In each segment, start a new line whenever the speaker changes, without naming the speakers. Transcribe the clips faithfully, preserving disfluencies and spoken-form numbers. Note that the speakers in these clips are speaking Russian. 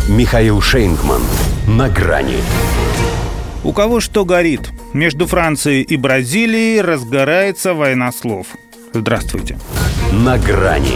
Михаил Шейнгман. На грани.
У кого что горит? Между Францией и Бразилией разгорается война слов. Здравствуйте.
На грани.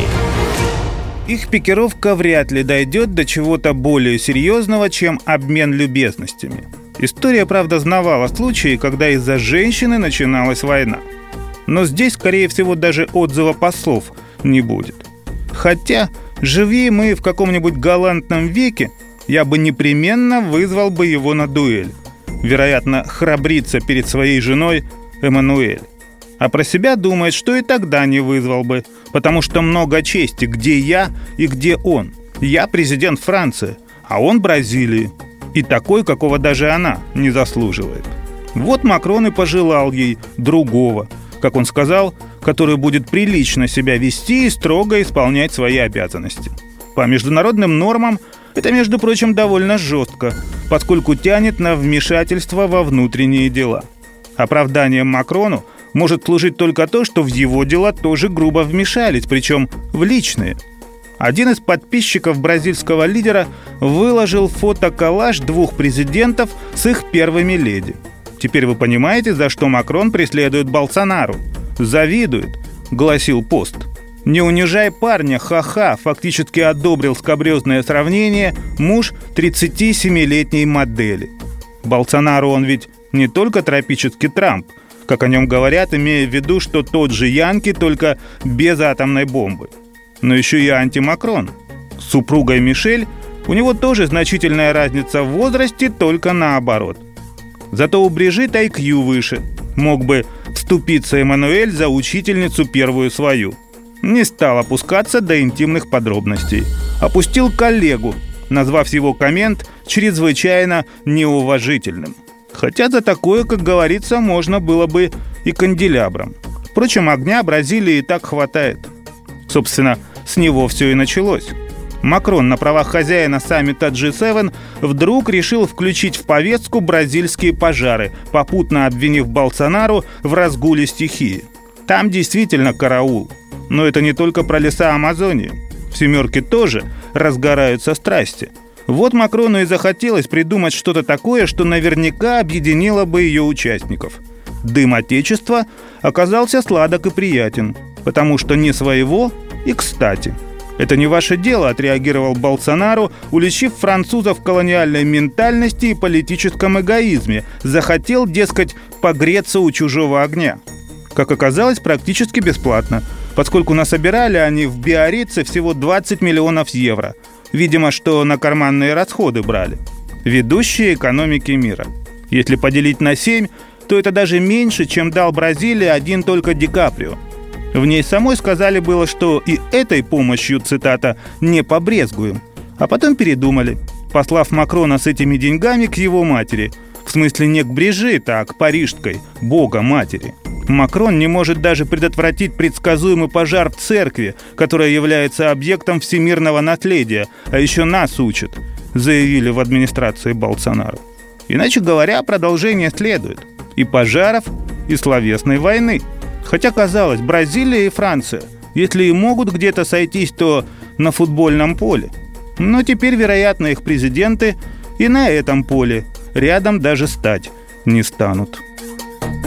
Их пикировка вряд ли дойдет до чего-то более серьезного, чем обмен любезностями. История, правда, знавала случаи, когда из-за женщины начиналась война. Но здесь, скорее всего, даже отзыва послов не будет. Хотя, живи мы в каком-нибудь галантном веке, я бы непременно вызвал бы его на дуэль. Вероятно, храбрится перед своей женой Эммануэль. А про себя думает, что и тогда не вызвал бы, потому что много чести, где я и где он. Я президент Франции, а он Бразилии. И такой, какого даже она не заслуживает. Вот Макрон и пожелал ей другого, как он сказал, который будет прилично себя вести и строго исполнять свои обязанности. По международным нормам это, между прочим, довольно жестко, поскольку тянет на вмешательство во внутренние дела. Оправданием Макрону может служить только то, что в его дела тоже грубо вмешались, причем в личные. Один из подписчиков бразильского лидера выложил фото-коллаж двух президентов с их первыми леди. Теперь вы понимаете, за что Макрон преследует Болсонару. Завидует, гласил пост. «Не унижай парня, ха-ха», фактически одобрил скабрезное сравнение муж тридцатисемилетней модели. Болсонару он ведь не только тропический Трамп, как о нем говорят, имея в виду, что тот же Янки, только без атомной бомбы. Но еще и антимакрон. С супругой Мишель у него тоже значительная разница в возрасте, только наоборот. Зато у Брижит ай кью выше. Мог бы вступиться Эммануэль за учительницу первую свою. Не стал опускаться до интимных подробностей. Опустил коллегу, назвав его коммент чрезвычайно неуважительным. Хотя за такое, как говорится, можно было бы и канделябром. Впрочем, огня Бразилии и так хватает. Собственно, с него все и началось. Макрон на правах хозяина саммита джи семь вдруг решил включить в повестку бразильские пожары, попутно обвинив Болсонару в разгуле стихии. Там действительно караул. Но это не только про леса Амазонии. В «семерке» тоже разгораются страсти. Вот Макрону и захотелось придумать что-то такое, что наверняка объединило бы ее участников. Дым Отечества оказался сладок и приятен, потому что не своего и кстати. «Это не ваше дело», — отреагировал Болсонару, уличив французов в колониальной ментальности и политическом эгоизме. Захотел, дескать, погреться у чужого огня. Как оказалось, практически бесплатно, поскольку насобирали они в Биаррице всего двадцать миллионов евро. Видимо, что на карманные расходы брали. Ведущие экономики мира. Если поделить на семь, то это даже меньше, чем дал Бразилии один только Ди Каприо. В ней самой сказали было, что и этой помощью, цитата, «не побрезгуем». А потом передумали, послав Макрона с этими деньгами к его матери. В смысле не к Брижит, а к парижской, бога матери. Макрон не может даже предотвратить предсказуемый пожар в церкви, которая является объектом всемирного наследия, а еще нас учат, заявили в администрации Болсонару. Иначе говоря, продолжение следует. И пожаров, и словесной войны. Хотя, казалось, Бразилия и Франция, если и могут где-то сойтись, то на футбольном поле. Но теперь, вероятно, их президенты и на этом поле рядом даже стать не станут.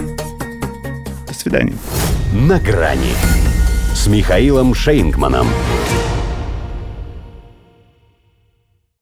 До свидания.
На грани с Михаилом Шейнгманом.